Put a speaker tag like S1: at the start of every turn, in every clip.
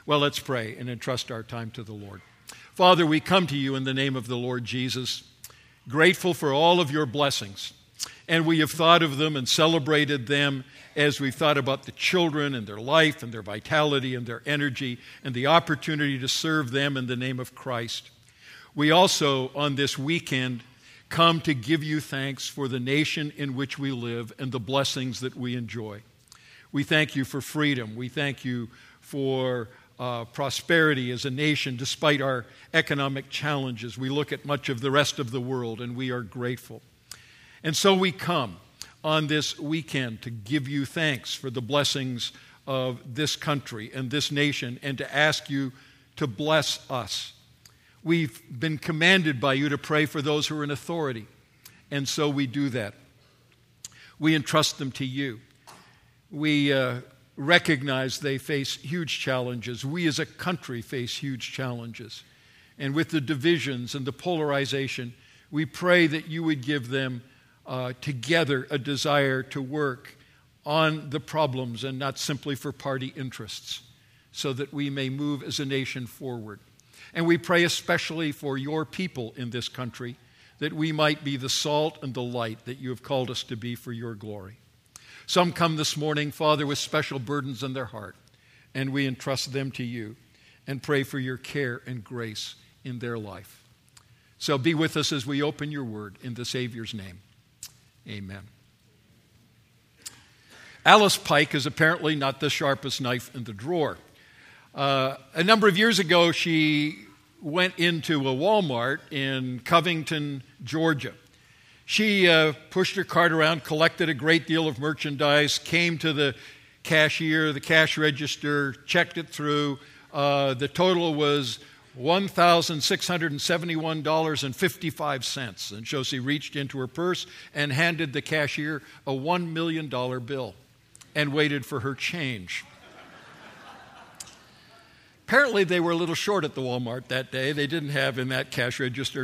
S1: Well, let's pray and entrust our time to the Lord. Father, we come to you in the name of the Lord Jesus, grateful for all of your blessings. And we have thought of them and celebrated them as we've thought about the children and their life and their vitality and their energy and the opportunity to serve them in the name of Christ. We also, on this weekend, come to give you thanks for the nation in which we live and the blessings that we enjoy. We thank you for freedom. We thank you for prosperity as a nation despite our economic challenges. We look at much of the rest of the world and we are grateful. And so we come on this weekend to give you thanks for the blessings of this country and this nation and to ask you to bless us. We've been commanded by you to pray for those who are in authority, and so we do that. We entrust them to you. We recognize they face huge challenges. We as a country face huge challenges. And with the divisions and the polarization, we pray that you would give them together a desire to work on the problems and not simply for party interests, so that we may move as a nation forward. And we pray especially for your people in this country, that we might be the salt and the light that you have called us to be for your glory. Some come this morning, Father, with special burdens in their heart, and we entrust them to you and pray for your care and grace in their life. So be with us as we open your word in the Savior's name. Amen. Alice Pike is apparently not the sharpest knife in the drawer. A number of years ago, she went into a Walmart in Covington, Georgia. She pushed her cart around, collected a great deal of merchandise, came to the cashier, the cash register, checked it through. The total was $1,671.55. And so she reached into her purse and handed the cashier a $1 million bill and waited for her change. Apparently, they were a little short at the Walmart that day. They didn't have in that cash register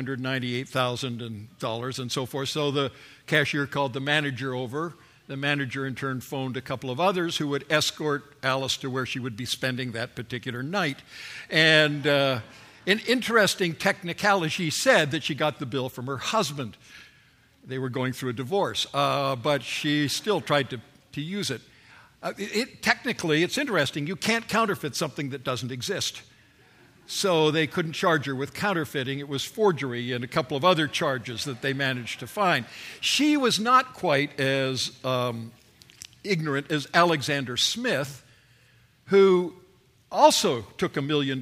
S1: $998,000 and so forth. So the cashier called the manager over. The manager, in turn, phoned a couple of others who would escort Alice to where she would be spending that particular night. And an interesting technicality, she said that she got the bill from her husband. They were going through a divorce, but she still tried to use it. Technically, it's interesting. You can't counterfeit something that doesn't exist. So they couldn't charge her with counterfeiting. It was forgery and a couple of other charges that they managed to find. She was not quite as ignorant as Alexander Smith, who also took $1 million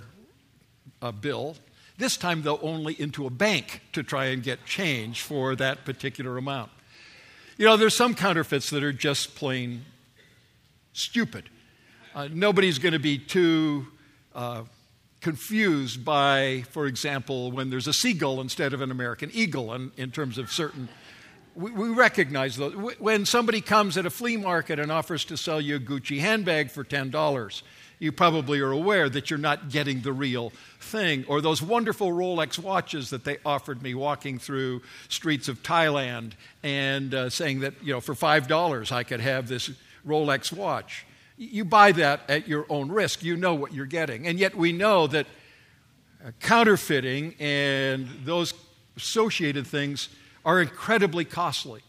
S1: bill, this time, though, only into a bank to try and get change for that particular amount. You know, there's some counterfeits that are just plain stupid. Nobody's going to be too confused by, for example, when there's a seagull instead of an American eagle in terms of certain. We recognize those. When somebody comes at a flea market and offers to sell you a Gucci handbag for $10, you probably are aware that you're not getting the real thing. Or those wonderful Rolex watches that they offered me walking through streets of Thailand and saying that, you know, for $5 I could have this Rolex watch. You buy that at your own risk. You know what you're getting. And yet we know that counterfeiting and those associated things are incredibly costly.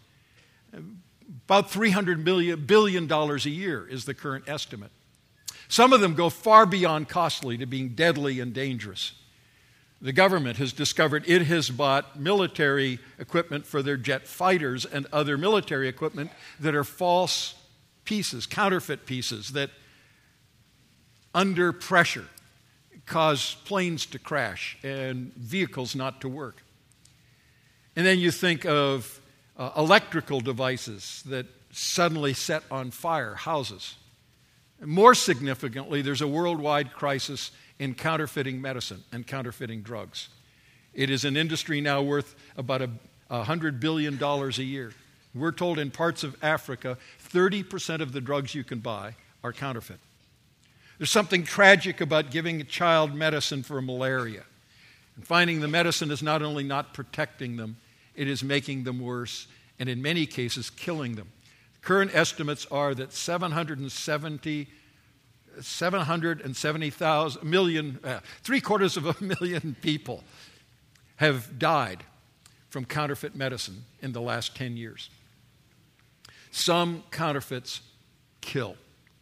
S1: About $300 billion a year is the current estimate. Some of them go far beyond costly to being deadly and dangerous. The government has discovered it has bought military equipment for their jet fighters and other military equipment that are false pieces, counterfeit pieces that under pressure cause planes to crash and vehicles not to work. And then you think of electrical devices that suddenly set on fire houses. And more significantly, there's a worldwide crisis in counterfeiting medicine and counterfeiting drugs. It is an industry now worth about $100 billion a year. We're told in parts of Africa, 30% of the drugs you can buy are counterfeit. There's something tragic about giving a child medicine for malaria and finding the medicine is not only not protecting them, it is making them worse and in many cases killing them. Current estimates are that 770 770,000 million, 750,000 people have died from counterfeit medicine in the last 10 years. Some counterfeits kill.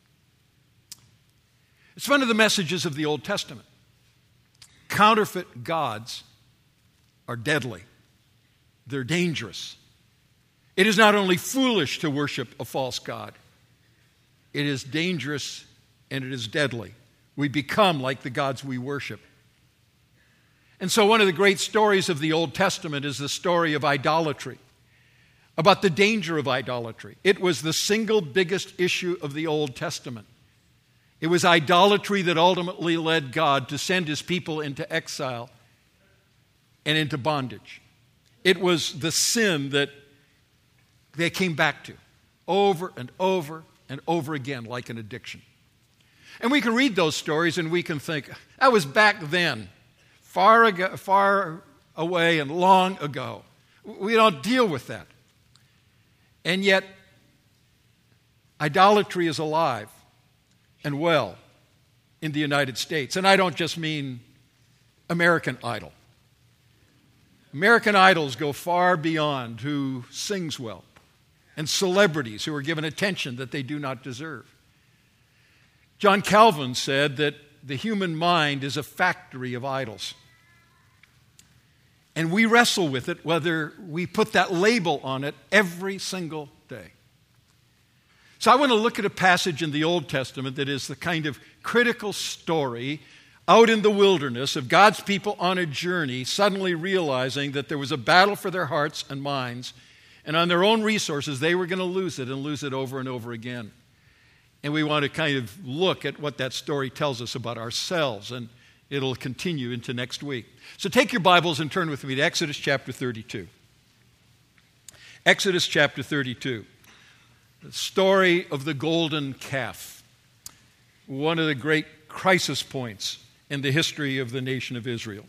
S1: It's one of the messages of the Old Testament. Counterfeit gods are deadly. They're dangerous. It is not only foolish to worship a false god, it is dangerous and it is deadly. We become like the gods we worship. And so one of the great stories of the Old Testament is the story of idolatry, about the danger of idolatry. It was the single biggest issue of the Old Testament. It was idolatry that ultimately led God to send his people into exile and into bondage. It was the sin that they came back to over and over and over again, like an addiction. And we can read those stories and we can think, that was back then, far away and long ago. We don't deal with that. And yet, idolatry is alive and well in the United States. And I don't just mean American Idol. American idols go far beyond who sings well and celebrities who are given attention that they do not deserve. John Calvin said that the human mind is a factory of idols. And we wrestle with it whether we put that label on it every single day. So I want to look at a passage in the Old Testament that is the kind of critical story out in the wilderness of God's people on a journey, suddenly realizing that there was a battle for their hearts and minds, and on their own resources they were going to lose it and lose it over and over again. And we want to kind of look at what that story tells us about ourselves, and it'll continue into next week. So take your Bibles and turn with me to Exodus chapter 32. Exodus chapter 32. The story of the golden calf. One of the great crisis points in the history of the nation of Israel.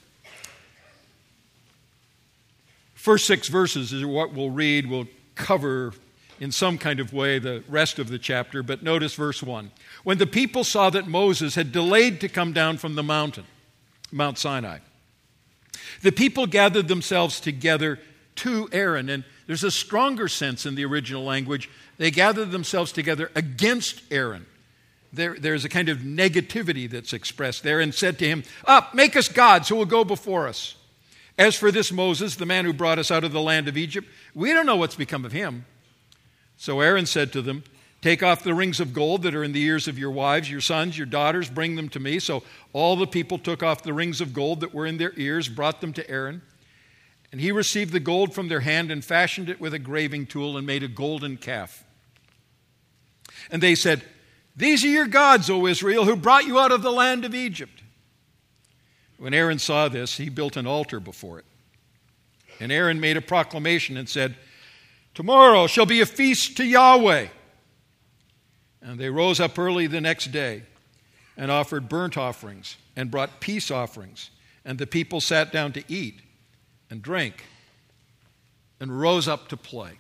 S1: First 6 verses is what we'll read. We'll cover in some kind of way the rest of the chapter, but notice verse 1. When the people saw that Moses had delayed to come down from the mountain, Mount Sinai, the people gathered themselves together to Aaron, and there's a stronger sense in the original language. They gathered themselves together against Aaron. There's a kind of negativity that's expressed there, and said to him, "Up, make us gods who will go before us. As for this Moses, the man who brought us out of the land of Egypt, we don't know what's become of him." So Aaron said to them, "Take off the rings of gold that are in the ears of your wives, your sons, your daughters, bring them to me." So all the people took off the rings of gold that were in their ears, brought them to Aaron. And he received the gold from their hand and fashioned it with a graving tool and made a golden calf. And they said, "These are your gods, O Israel, who brought you out of the land of Egypt." When Aaron saw this, he built an altar before it. And Aaron made a proclamation and said, "Tomorrow shall be a feast to Yahweh." And they rose up early the next day and offered burnt offerings and brought peace offerings. And the people sat down to eat and drink and rose up to play.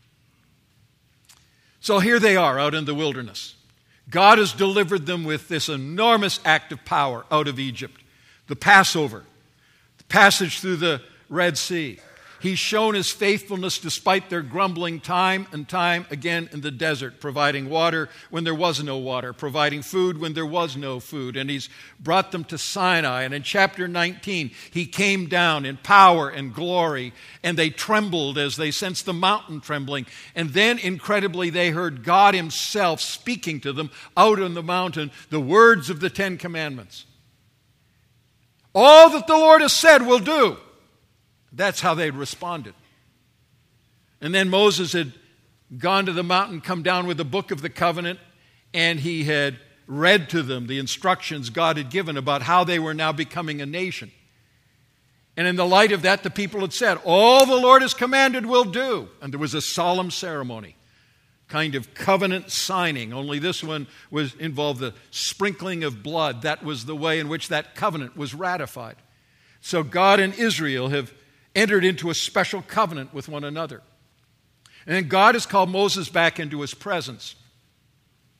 S1: So here they are out in the wilderness. God has delivered them with this enormous act of power out of Egypt. The Passover, the passage through the Red Sea. He's shown his faithfulness despite their grumbling time and time again in the desert, providing water when there was no water, providing food when there was no food. And he's brought them to Sinai. And in chapter 19, he came down in power and glory, and they trembled as they sensed the mountain trembling. And then, incredibly, they heard God himself speaking to them out on the mountain, the words of the 10 Commandments. All that the Lord has said we'll do. That's how they responded. And then Moses had gone to the mountain, come down with the book of the covenant, and he had read to them the instructions God had given about how they were now becoming a nation. And in the light of that, the people had said, all the Lord has commanded we'll do. And there was a solemn ceremony, kind of covenant signing, only this one involved the sprinkling of blood. That was the way in which that covenant was ratified. So God and Israel have entered into a special covenant with one another. And then God has called Moses back into his presence.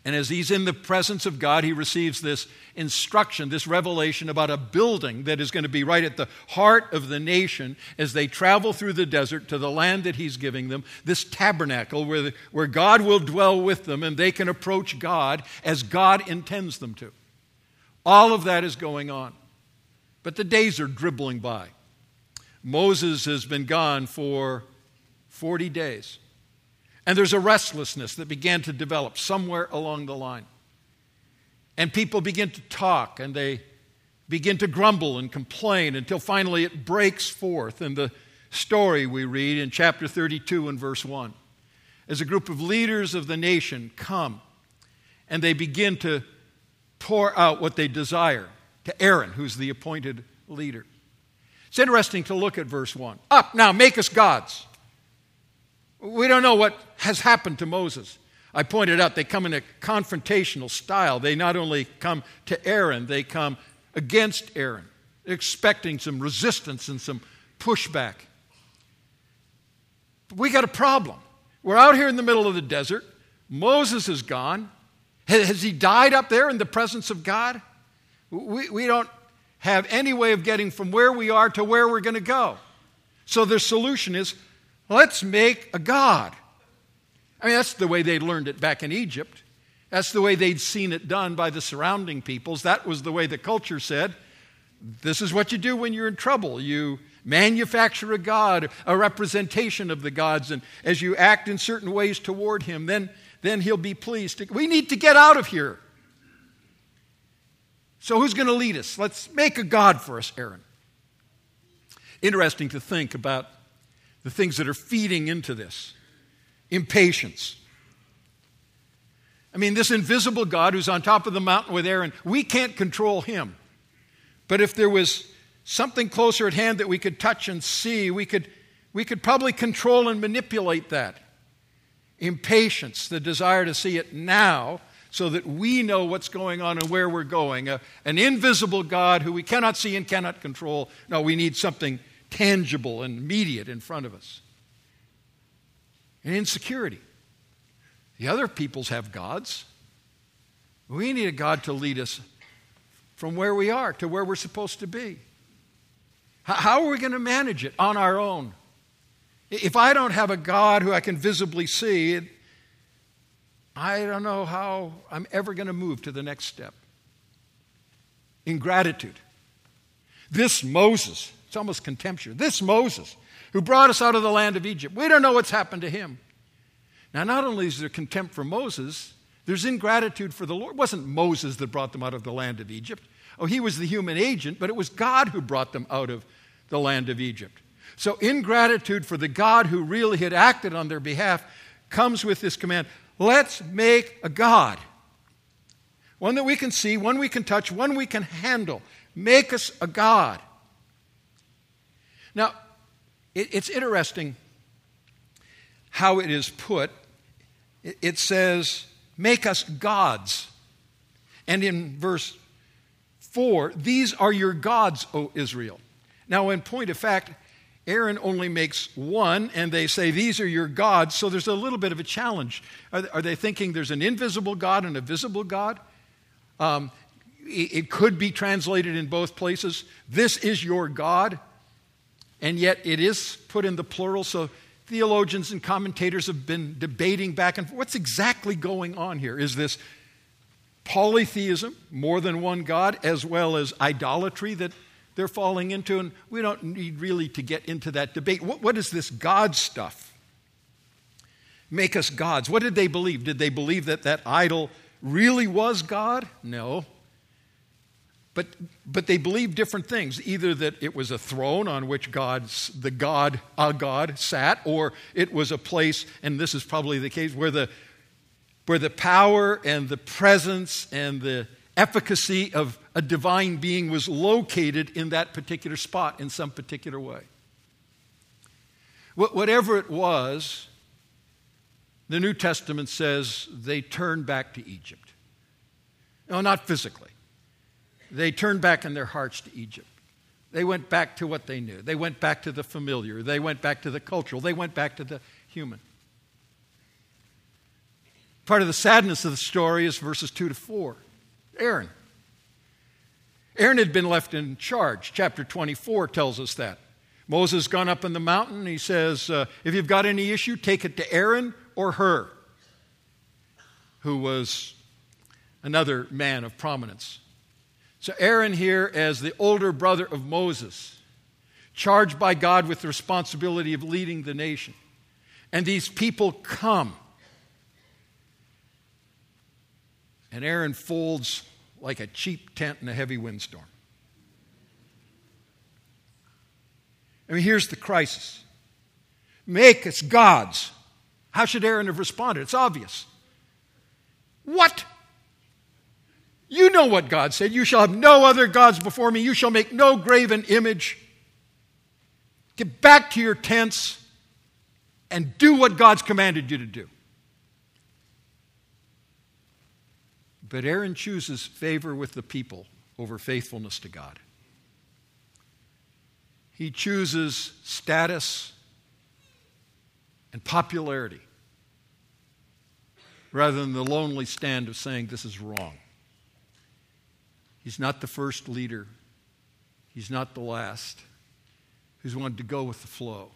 S1: And as he's in the presence of God, he receives this instruction, this revelation about a building that is going to be right at the heart of the nation as they travel through the desert to the land that he's giving them, this tabernacle where God will dwell with them and they can approach God as God intends them to. All of that is going on. But the days are dribbling by. Moses has been gone for 40 days. And there's a restlessness that began to develop somewhere along the line. And people begin to talk and they begin to grumble and complain until finally it breaks forth in the story we read in chapter 32 and verse 1. As a group of leaders of the nation come and they begin to pour out what they desire to Aaron, who's the appointed leader. It's interesting to look at verse 1. Up now, make us gods. We don't know what has happened to Moses. I pointed out they come in a confrontational style. They not only come to Aaron, they come against Aaron, expecting some resistance and some pushback. But we got a problem. We're out here in the middle of the desert. Moses is gone. Has he died up there in the presence of God? We don't have any way of getting from where we are to where we're going to go. So their solution is, let's make a god. I mean, that's the way they learned it back in Egypt. That's the way they'd seen it done by the surrounding peoples. That was the way the culture said, this is what you do when you're in trouble. You manufacture a god, a representation of the gods, and as you act in certain ways toward him, then he'll be pleased. We need to get out of here. So who's going to lead us? Let's make a god for us, Aaron. Interesting to think about the things that are feeding into this. Impatience. I mean, this invisible God who's on top of the mountain with Aaron, we can't control him. But if there was something closer at hand that we could touch and see, we could probably control and manipulate that. Impatience, the desire to see it now so that we know what's going on and where we're going. An invisible God who we cannot see and cannot control. No, we need something tangible and immediate in front of us. And insecurity. The other peoples have gods. We need a God to lead us from where we are to where we're supposed to be. How are we going to manage it on our own? If I don't have a God who I can visibly see, I don't know how I'm ever going to move to the next step. Ingratitude. This Moses, it's almost contemptuous, this Moses who brought us out of the land of Egypt, we don't know what's happened to him. Now, not only is there contempt for Moses, there's ingratitude for the Lord. It wasn't Moses that brought them out of the land of Egypt. Oh, he was the human agent, but it was God who brought them out of the land of Egypt. So ingratitude for the God who really had acted on their behalf comes with this command, let's make a God. One that we can see, one we can touch, one we can handle. Make us a God. Now, it's interesting how it is put. It says, make us gods. And in verse 4, these are your gods, O Israel. Now, in point of fact, Aaron only makes one, and they say, these are your gods, so there's a little bit of a challenge. Are they thinking there's an invisible God and a visible God? It could be translated in both places. This is your God, and yet it is put in the plural, so theologians and commentators have been debating back and forth. What's exactly going on here? Is this polytheism, more than one God, as well as idolatry that they're falling into? And we don't need really to get into that debate. What is this God stuff? Make us gods. What did they believe? Did they believe that that idol really was God? No. But they believed different things. Either that it was a throne on which a God sat, or it was a place, and this is probably the case, where the power and the presence and the efficacy of a divine being was located in that particular spot in some particular way. Whatever it was, the New Testament says they turned back to Egypt. No, not physically. They turned back in their hearts to Egypt. They went back to what they knew. They went back to the familiar. They went back to the cultural. They went back to the human. Part of the sadness of the story is verses 2 to 4. Aaron. Aaron had been left in charge. Chapter 24 tells us that. Moses has gone up on the mountain. He says, if you've got any issue, take it to Aaron or Hur, who was another man of prominence. So Aaron here, as the older brother of Moses, charged by God with the responsibility of leading the nation. And these people come. And Aaron folds like a cheap tent in a heavy windstorm. I mean, here's the crisis. Make us gods. How should Aaron have responded? It's obvious. What? You know what God said. You shall have no other gods before me. You shall make no graven image. Get back to your tents and do what God's commanded you to do. But Aaron chooses favor with the people over faithfulness to God. He chooses status and popularity rather than the lonely stand of saying this is wrong. He's not the first leader. He's not the last. He's wanted to go with the flow.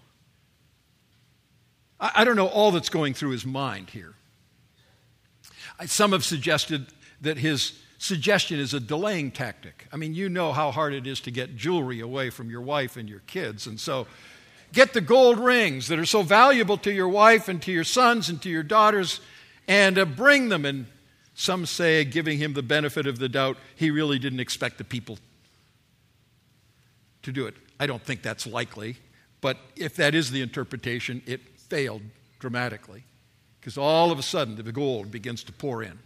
S1: I don't know all that's going through his mind here. Some have suggested that his suggestion is a delaying tactic. I mean, you know how hard it is to get jewelry away from your wife and your kids. And so get the gold rings that are so valuable to your wife and to your sons and to your daughters and bring them. And some say, giving him the benefit of the doubt, he really didn't expect the people to do it. I don't think that's likely. But if that is the interpretation, it failed dramatically. Because all of a sudden, the gold begins to pour in.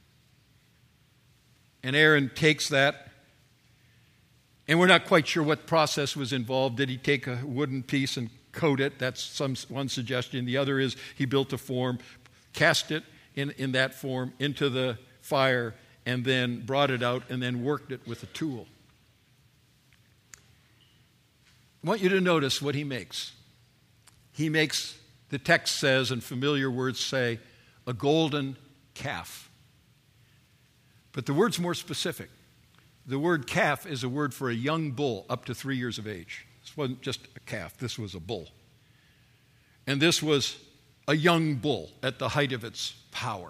S1: And Aaron takes that, and we're not quite sure what process was involved. Did he take a wooden piece and coat it? That's one suggestion. The other is he built a form, cast it in that form into the fire, and then brought it out and then worked it with a tool. I want you to notice what he makes. He makes, the text says, and familiar words say, a golden calf. But the word's more specific. The word calf is a word for a young bull up to 3 years of age. This wasn't just a calf. This was a bull. And this was a young bull at the height of its power.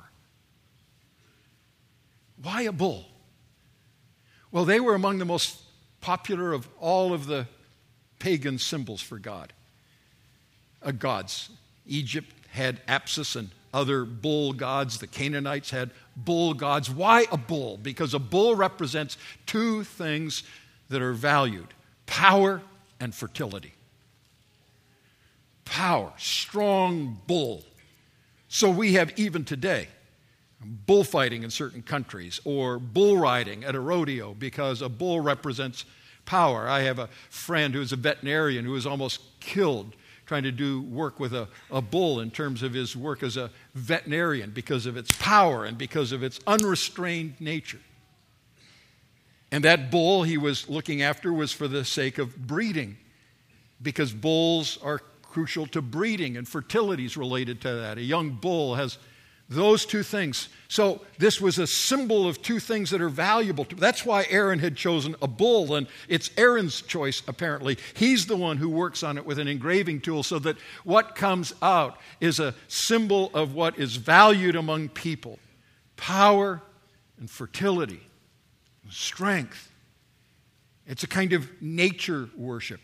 S1: Why a bull? Well, they were among the most popular of all of the pagan symbols for God. Gods. Egypt had Apis and other bull gods. The Canaanites had bull gods. Why a bull? Because a bull represents two things that are valued: power and fertility. Power, strong bull. So we have even today bullfighting in certain countries or bull riding at a rodeo because a bull represents power. I have a friend who is a veterinarian who was almost killed trying to do work with a bull in terms of his work as a veterinarian because of its power and because of its unrestrained nature. And that bull he was looking after was for the sake of breeding, because bulls are crucial to breeding and fertility is related to that. A young bull has those two things. So this was a symbol of two things that are valuable. That's why Aaron had chosen a bull, and it's Aaron's choice, apparently. He's the one who works on it with an engraving tool so that what comes out is a symbol of what is valued among people: power and fertility, and strength. It's a kind of nature worship.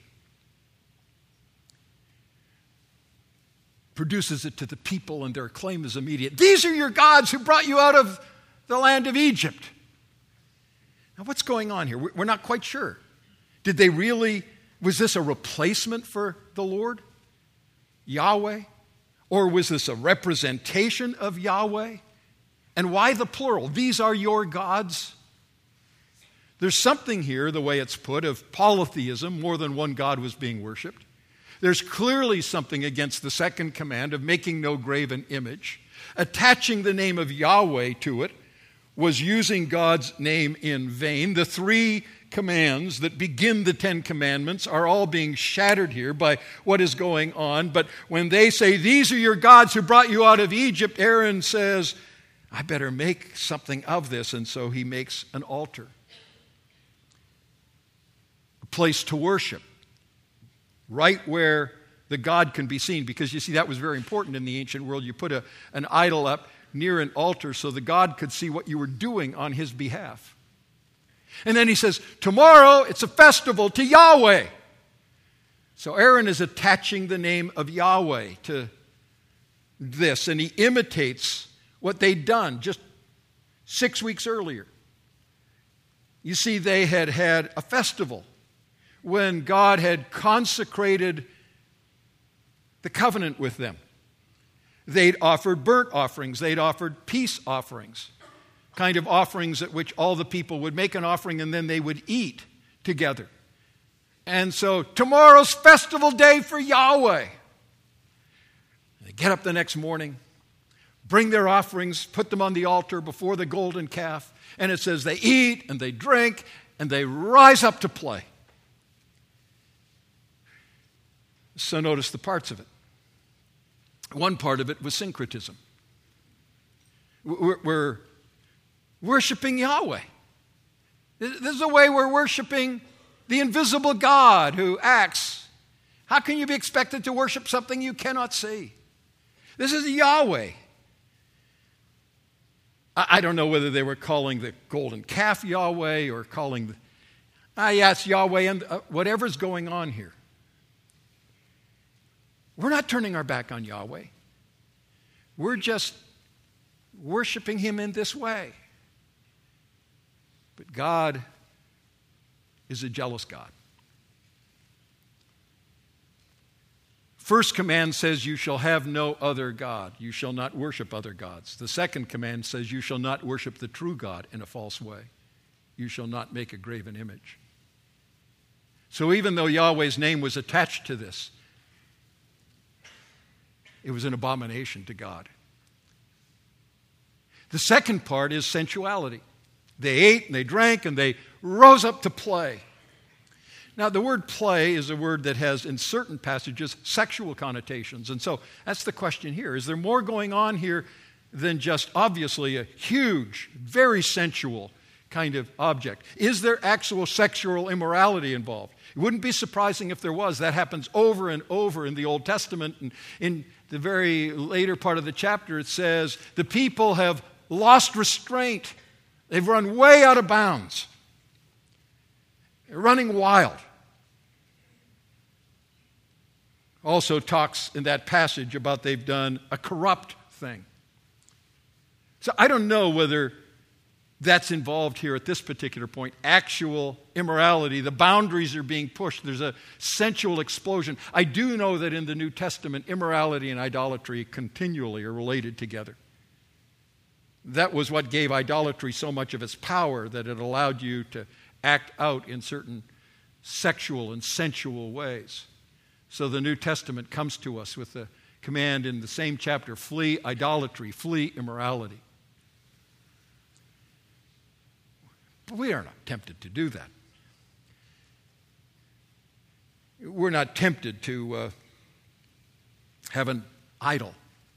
S1: Produces it to the people, and their claim is immediate. These are your gods who brought you out of the land of Egypt. Now, what's going on here? We're not quite sure. Did they really, was this a replacement for the Lord, Yahweh? Or was this a representation of Yahweh? And why the plural? These are your gods. There's something here, the way it's put, of polytheism. More than one God was being worshipped. There's clearly something against the second command of making no graven image. Attaching the name of Yahweh to it was using God's name in vain. The three commands that begin the Ten Commandments are all being shattered here by what is going on. But when they say, these are your gods who brought you out of Egypt, Aaron says, I better make something of this. And so he makes an altar, a place to worship, right where the god can be seen. Because you see, that was very important in the ancient world. You put an idol up near an altar so the god could see what you were doing on his behalf. And then he says, tomorrow it's a festival to Yahweh. So Aaron is attaching the name of Yahweh to this, and he imitates what they'd done just 6 weeks earlier. You see, they had had a festival when God had consecrated the covenant with them. They'd offered burnt offerings. They'd offered peace offerings, kind of offerings at which all the people would make an offering and then they would eat together. And so tomorrow's festival day for Yahweh. They get up the next morning, bring their offerings, put them on the altar before the golden calf, and it says they eat and they drink and they rise up to play. So notice the parts of it. One part of it was syncretism. We're worshiping Yahweh. This is the way we're worshiping the invisible God who acts. How can you be expected to worship something you cannot see? This is Yahweh. I don't know whether they were calling the golden calf Yahweh or calling it's Yahweh, and whatever's going on here. We're not turning our back on Yahweh. We're just worshiping him in this way. But God is a jealous God. First command says, you shall have no other God. You shall not worship other gods. The second command says, you shall not worship the true God in a false way. You shall not make a graven image. So even though Yahweh's name was attached to this, it was an abomination to God. The second part is sensuality. They ate and they drank and they rose up to play. Now, the word play is a word that has, in certain passages, sexual connotations. And so that's the question here. Is there more going on here than just obviously a huge, very sensual kind of object? Is there actual sexual immorality involved? It wouldn't be surprising if there was. That happens over and over in the Old Testament. And in the very later part of the chapter, it says, the people have lost restraint. They've run way out of bounds. They're running wild. Also talks in that passage about they've done a corrupt thing. So I don't know whether that's involved here at this particular point. Actual immorality, the boundaries are being pushed. There's a sensual explosion. I do know that in the New Testament, immorality and idolatry continually are related together. That was what gave idolatry so much of its power, that it allowed you to act out in certain sexual and sensual ways. So the New Testament comes to us with the command in the same chapter, flee idolatry, flee immorality. But we are not tempted to do that. We're not tempted to have an idol.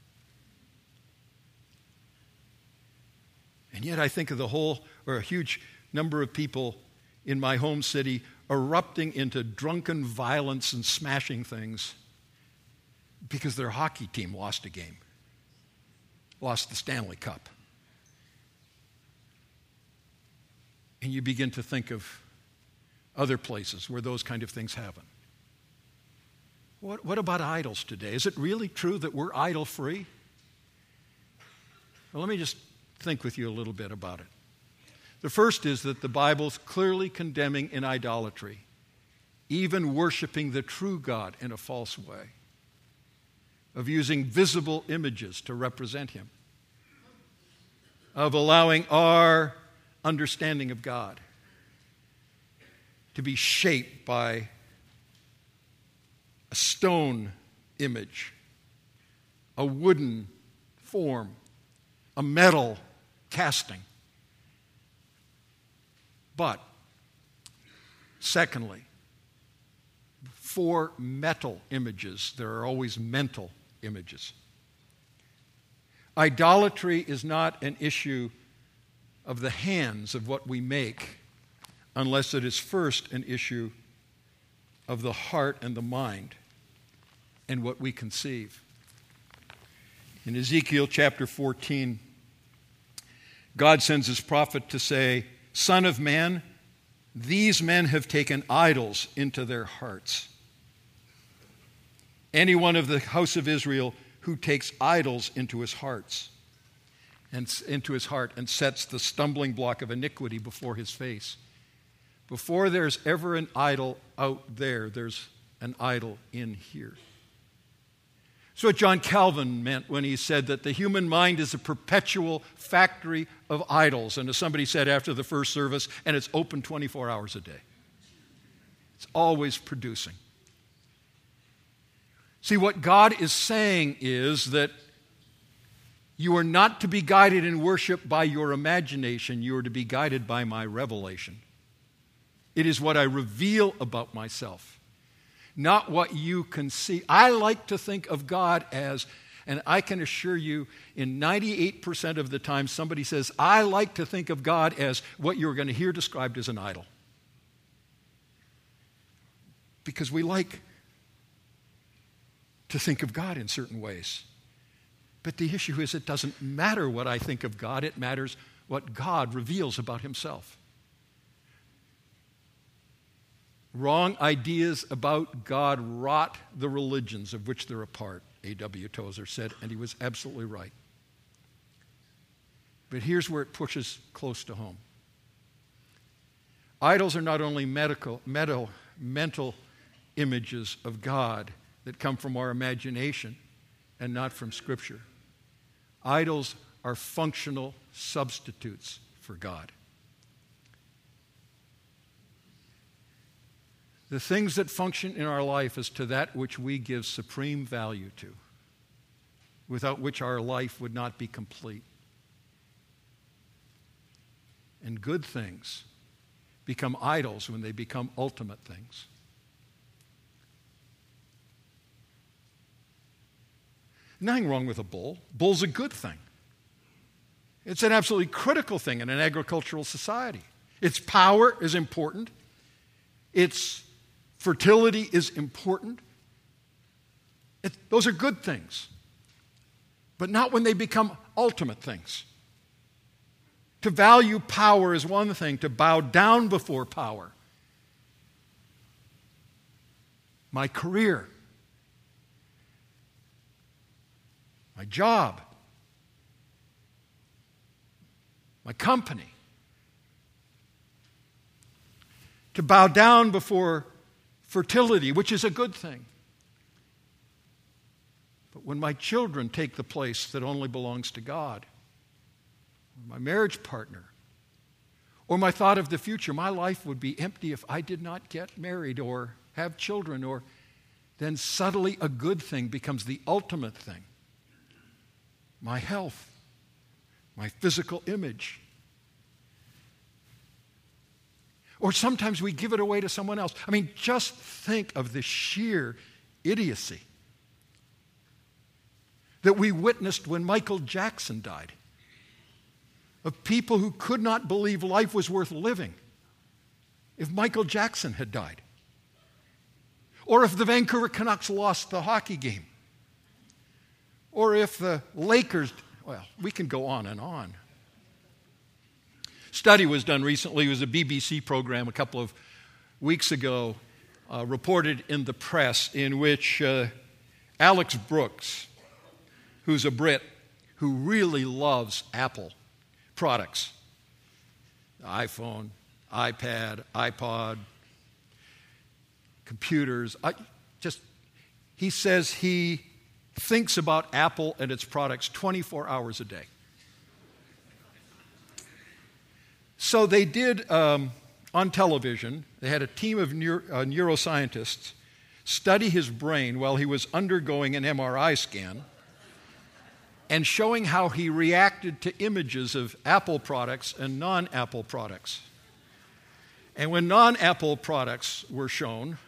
S1: And yet I think of a huge number of people in my home city erupting into drunken violence and smashing things because their hockey team lost a game, lost the Stanley Cup. And you begin to think of other places where those kind of things happen. What about idols today? Is it really true that we're idol-free? Well, let me just think with you a little bit about it. The first is that the Bible's clearly condemning in idolatry, even worshiping the true God in a false way, of using visible images to represent him, of allowing our understanding of God to be shaped by a stone image, a wooden form, a metal casting. But, secondly, for metal images, there are always mental images. Idolatry is not an issue of the hands of what we make, unless it is first an issue of the heart and the mind and what we conceive. In Ezekiel chapter 14, God sends his prophet to say, "Son of man, these men have taken idols into their hearts. Anyone of the house of Israel who takes idols into his heart and sets the stumbling block of iniquity before his face." Before there's ever an idol out there, there's an idol in here. So what John Calvin meant when he said that the human mind is a perpetual factory of idols. And as somebody said after the first service, and it's open 24 hours a day. It's always producing. See, what God is saying is that you are not to be guided in worship by your imagination. You are to be guided by my revelation. It is what I reveal about myself, not what you can see. I like to think of God as, and I can assure you, in 98% of the time somebody says, I like to think of God as what you're going to hear described as an idol. Because we like to think of God in certain ways. But the issue is, it doesn't matter what I think of God, it matters what God reveals about himself. Wrong ideas about God rot the religions of which they're a part, A.W. Tozer said, and he was absolutely right. But here's where it pushes close to home. Idols are not only mental images of God that come from our imagination and not from Scripture. Idols are functional substitutes for God. The things that function in our life is to that which we give supreme value to, without which our life would not be complete. And good things become idols when they become ultimate things. Nothing wrong with a bull. Bull's a good thing. It's an absolutely critical thing in an agricultural society. Its power is important. Its fertility is important. Those are good things. But not when they become ultimate things. To value power is one thing. To bow down before power. My career. My job. My company. To bow down before fertility, which is a good thing. But when my children take the place that only belongs to God, or my marriage partner, or my thought of the future, my life would be empty if I did not get married or have children, or then suddenly a good thing becomes the ultimate thing. My health, my physical image. Or sometimes we give it away to someone else. I mean, just think of the sheer idiocy that we witnessed when Michael Jackson died. Of people who could not believe life was worth living if Michael Jackson had died. Or if the Vancouver Canucks lost the hockey game. Or if the Lakers, well, we can go on and on. Study was done recently. It was a BBC program a couple of weeks ago, reported in the press, in which Alex Brooks, who's a Brit, who really loves Apple products, iPhone, iPad, iPod, computers, he says he thinks about Apple and its products 24 hours a day. So they did, on television, they had a team of neuroscientists study his brain while he was undergoing an MRI scan and showing how he reacted to images of Apple products and non-Apple products. And when non-Apple products were shown,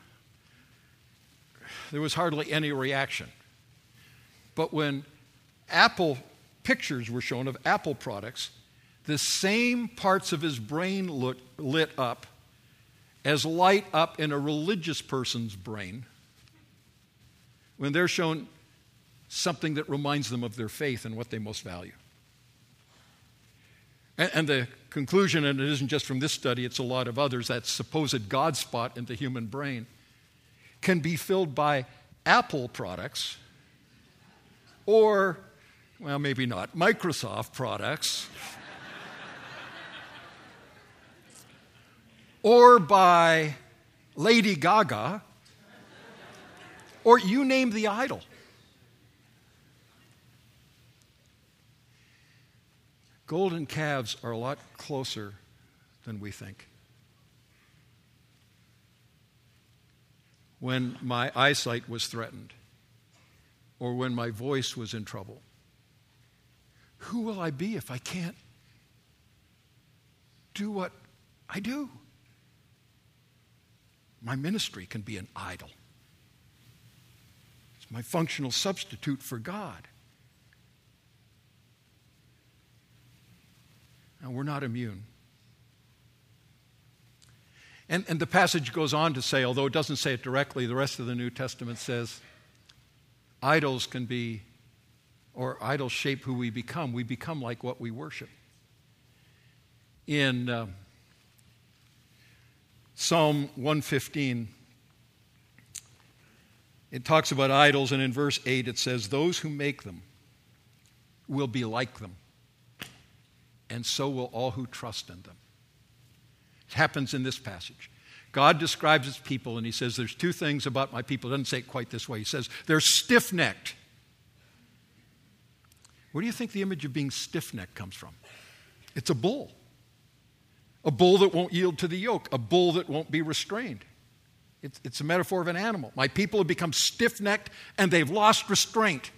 S1: there was hardly any reaction. But when Apple pictures were shown of Apple products, the same parts of his brain lit up as light up in a religious person's brain when they're shown something that reminds them of their faith and what they most value. And the conclusion, and it isn't just from this study, it's a lot of others, that supposed God spot in the human brain can be filled by Apple products or, well, maybe not, Microsoft products or by Lady Gaga, or you name the idol. Golden calves are a lot closer than we think. When my eyesight was threatened, or when my voice was in trouble, who will I be if I can't do what I do? My ministry can be an idol. It's my functional substitute for God. Now, we're not immune. And the passage goes on to say, although it doesn't say it directly, the rest of the New Testament says idols can be, or idols shape who we become. We become like what we worship. In Psalm 115, it talks about idols, and in verse 8 it says, those who make them will be like them, and so will all who trust in them. It happens in this passage. God describes his people, and he says, there's two things about my people. He doesn't say it quite this way. He says, they're stiff-necked. Where do you think the image of being stiff-necked comes from? It's a bull. A bull that won't yield to the yoke. A bull that won't be restrained. It's a metaphor of an animal. My people have become stiff-necked, and they've lost restraint.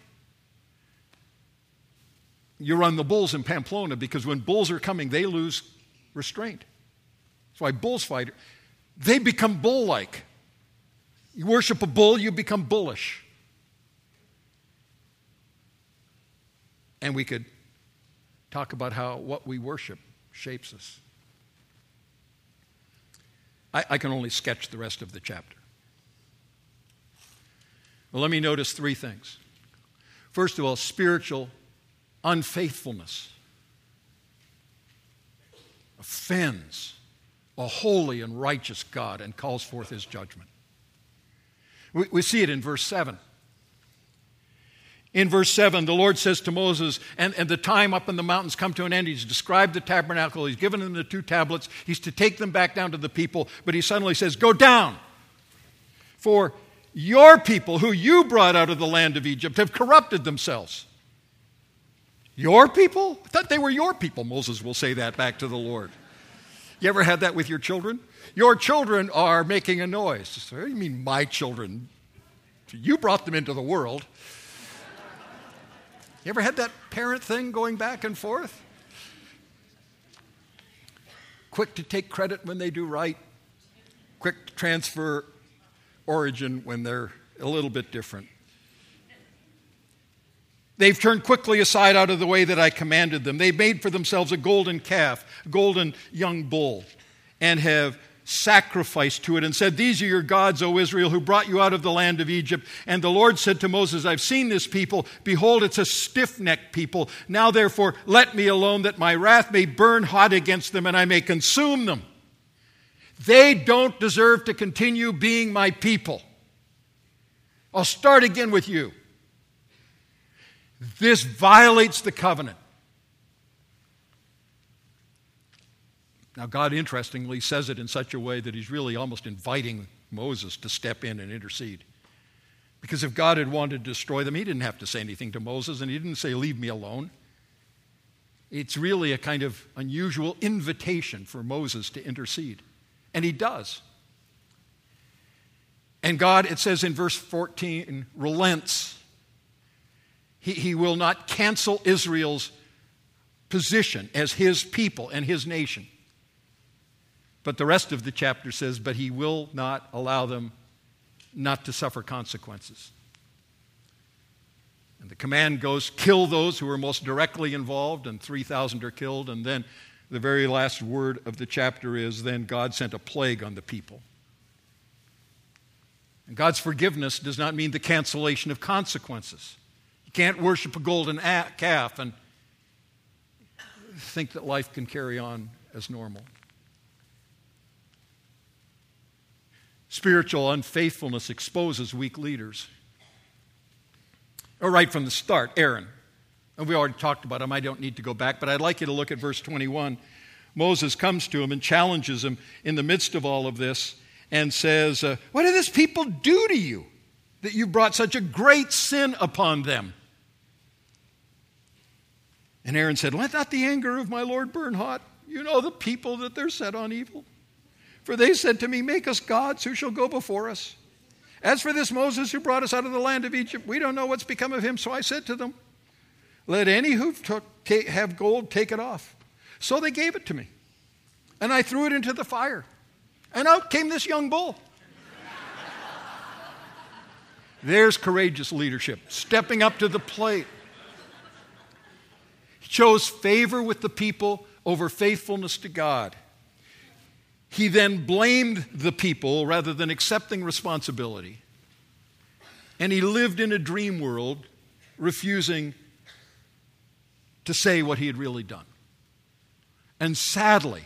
S1: You run the bulls in Pamplona because when bulls are coming, they lose restraint. That's why bulls fight. They become bull-like. You worship a bull, you become bullish. And we could talk about how what we worship shapes us. I can only sketch the rest of the chapter. Well, let me notice three things. First of all, spiritual unfaithfulness offends a holy and righteous God and calls forth his judgment. We see it in verse 7. In verse 7, the Lord says to Moses, and the time up in the mountains come to an end. He's described the tabernacle. He's given them the 2 tablets. He's to take them back down to the people. But he suddenly says, go down. For your people, who you brought out of the land of Egypt, have corrupted themselves. Your people? I thought they were your people. Moses will say that back to the Lord. You ever had that with your children? Your children are making a noise. What do you mean, my children? You brought them into the world. You ever had that parent thing going back and forth? Quick to take credit when they do right. Quick to transfer origin when they're a little bit different. They've turned quickly aside out of the way that I commanded them. They made for themselves a golden calf, a golden young bull, and have sacrificed to it and said, these are your gods, O Israel, who brought you out of the land of Egypt. And the Lord said to Moses, I've seen this people. Behold, it's a stiff-necked people. Now, therefore, let me alone, that my wrath may burn hot against them and I may consume them. They don't deserve to continue being my people. I'll start again with you. This violates the covenant. Now, God, interestingly, says it in such a way that he's really almost inviting Moses to step in and intercede. Because if God had wanted to destroy them, he didn't have to say anything to Moses, and he didn't say, leave me alone. It's really a kind of unusual invitation for Moses to intercede. And he does. And God, it says in verse 14, relents. He will not cancel Israel's position as his people and his nation. But the rest of the chapter says, but he will not allow them not to suffer consequences. And the command goes, kill those who are most directly involved, and 3,000 are killed. And then the very last word of the chapter is, then God sent a plague on the people. And God's forgiveness does not mean the cancellation of consequences. You can't worship a golden calf and think that life can carry on as normal. Spiritual unfaithfulness exposes weak leaders. Right from the start, Aaron. And we already talked about him. I don't need to go back, but I'd like you to look at verse 21. Moses comes to him and challenges him in the midst of all of this and says, what did this people do to you that you brought such a great sin upon them? And Aaron said, let not the anger of my Lord burn hot. You know the people that they're set on evil. For they said to me, make us gods who shall go before us. As for this Moses who brought us out of the land of Egypt, we don't know what's become of him. So I said to them, let any who have gold take it off. So they gave it to me. And I threw it into the fire. And out came this young bull. There's courageous leadership, stepping up to the plate. He chose favor with the people over faithfulness to God. He then blamed the people rather than accepting responsibility. And he lived in a dream world, refusing to say what he had really done. And sadly,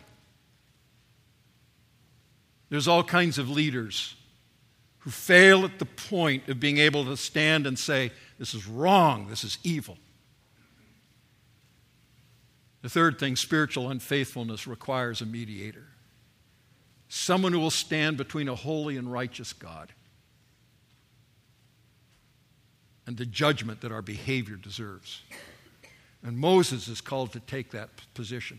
S1: there's all kinds of leaders who fail at the point of being able to stand and say, this is wrong, this is evil. The third thing, spiritual unfaithfulness requires a mediator. Someone who will stand between a holy and righteous God and the judgment that our behavior deserves. And Moses is called to take that position.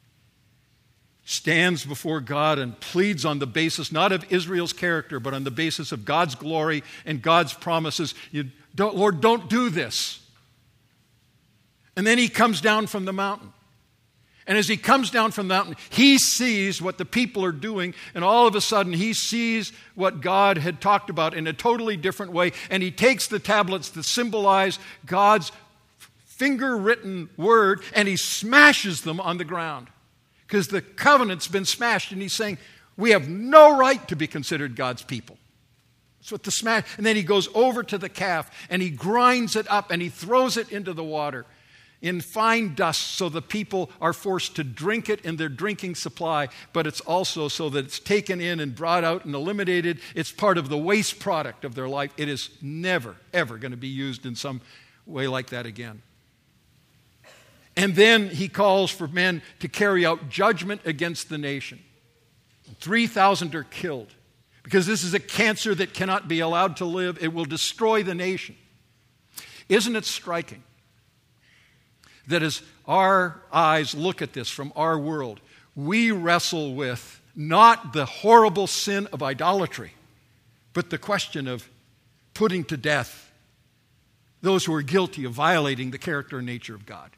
S1: Stands before God and pleads on the basis not of Israel's character, but on the basis of God's glory and God's promises. Lord, don't do this. And then he comes down from the mountain. And as he comes down from the mountain, he sees what the people are doing, and all of a sudden he sees what God had talked about in a totally different way, and he takes the tablets that symbolize God's finger-written word, and he smashes them on the ground. Because the covenant's been smashed, and he's saying, we have no right to be considered God's people. That's what the smash, and then he goes over to the calf, and he grinds it up, and he throws it into the water in fine dust, so the people are forced to drink it in their drinking supply, but it's also so that it's taken in and brought out and eliminated. It's part of the waste product of their life. It is never, ever going to be used in some way like that again. And then he calls for men to carry out judgment against the nation. 3,000 are killed because this is a cancer that cannot be allowed to live. It will destroy the nation. Isn't it striking that as our eyes look at this from our world, we wrestle with not the horrible sin of idolatry, but the question of putting to death those who are guilty of violating the character and nature of God?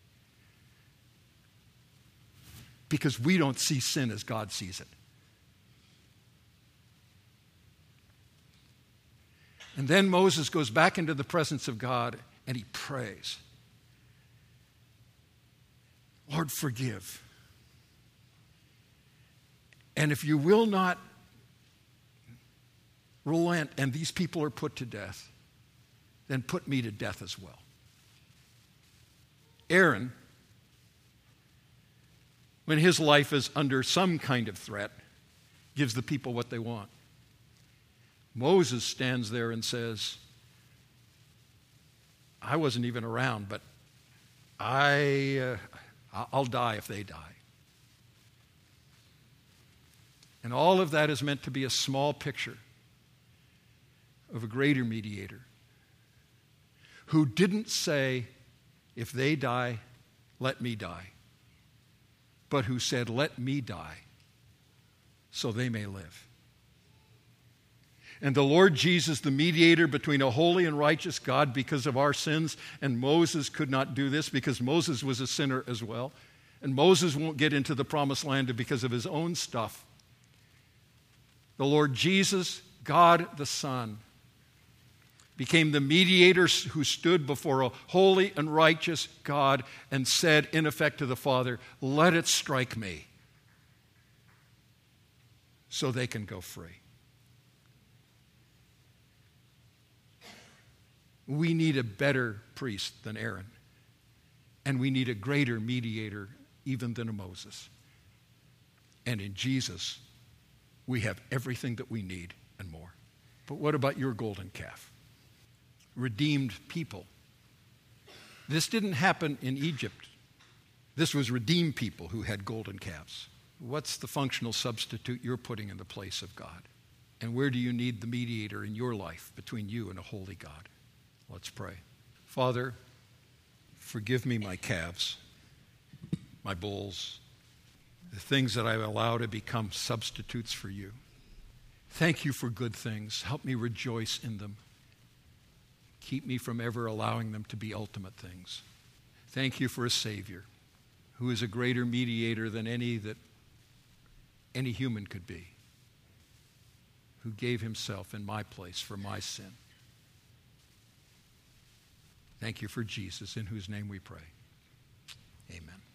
S1: Because we don't see sin as God sees it. And then Moses goes back into the presence of God and he prays. Lord, forgive. And if you will not relent and these people are put to death, then put me to death as well. Aaron, when his life is under some kind of threat, gives the people what they want. Moses stands there and says, I wasn't even around, but I'll die if they die. And all of that is meant to be a small picture of a greater mediator who didn't say, if they die, let me die, but who said, let me die so they may live. And the Lord Jesus, the mediator between a holy and righteous God because of our sins, and Moses could not do this because Moses was a sinner as well. And Moses won't get into the promised land because of his own stuff. The Lord Jesus, God the Son, became the mediator who stood before a holy and righteous God and said, in effect, to the Father, let it strike me so they can go free. We need a better priest than Aaron, and we need a greater mediator even than a Moses. And in Jesus, we have everything that we need and more. But what about your golden calf? Redeemed people. This didn't happen in Egypt. This was redeemed people who had golden calves. What's the functional substitute you're putting in the place of God? And where do you need the mediator in your life between you and a holy God? Let's pray. Father, forgive me my calves, my bulls, the things that I allow to become substitutes for you. Thank you for good things. Help me rejoice in them. Keep me from ever allowing them to be ultimate things. Thank you for a Savior who is a greater mediator than any human could be, who gave himself in my place for my sin. Thank you for Jesus, in whose name we pray. Amen.